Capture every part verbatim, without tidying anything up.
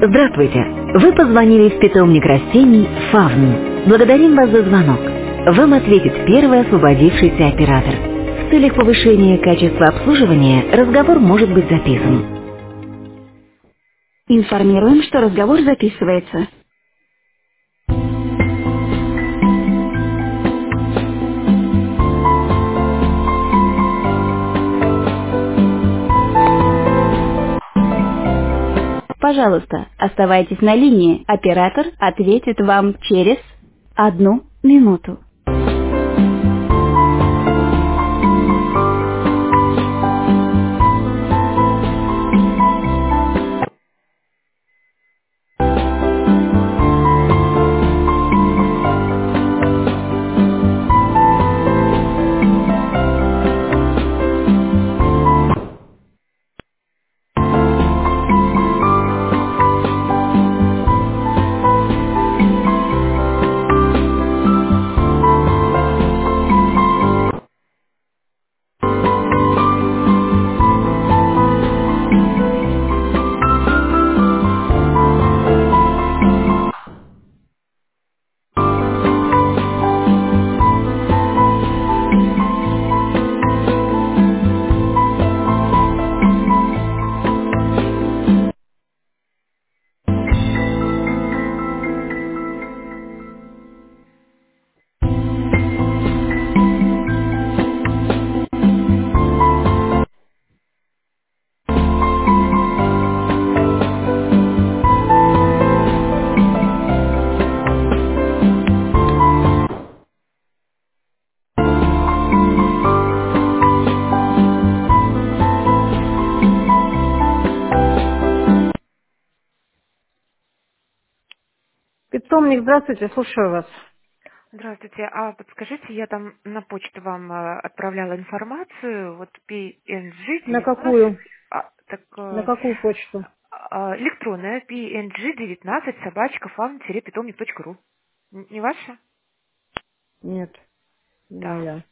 Здравствуйте! Вы позвонили в питомник растений «Фавн». Благодарим вас за звонок. Вам ответит первый освободившийся оператор. В целях повышения качества обслуживания разговор может быть записан. Информируем, что разговор записывается. Пожалуйста, оставайтесь на линии. Оператор ответит вам через одну минуту. Питомник, здравствуйте, слушаю вас. Здравствуйте. А подскажите, я там на почту вам э, отправляла информацию, вот пи эн джи На девятнадцать, какую? а, так, На э, какую почту? а, электронная пи эн джи девятнадцать собачка фарм-питомник точка ру. Н- Не ваша? Нет, не Так. моя.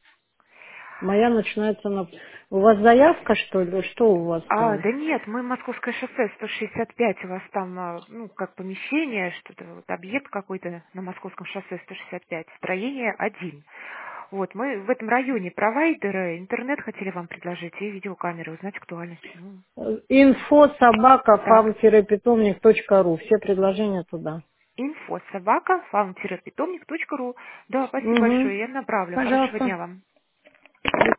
Моя начинается на... У вас заявка, что ли? Что у вас А, там? да нет, мы Московское шоссе сто шестьдесят пять, у вас там, а, ну, как помещение, что-то, вот объект какой-то на Московском шоссе сто шестьдесят пять, строение один. Вот, мы в этом районе провайдеры, интернет хотели вам предложить и видеокамеры, узнать актуальность. Ну, Инфо собака так, фарм-питомник точка ру. Все предложения туда. инфо собака фарм питомник точка ру. Да, спасибо Угу. большое, я направлю. Хорошего Пожалуйста. дня вам.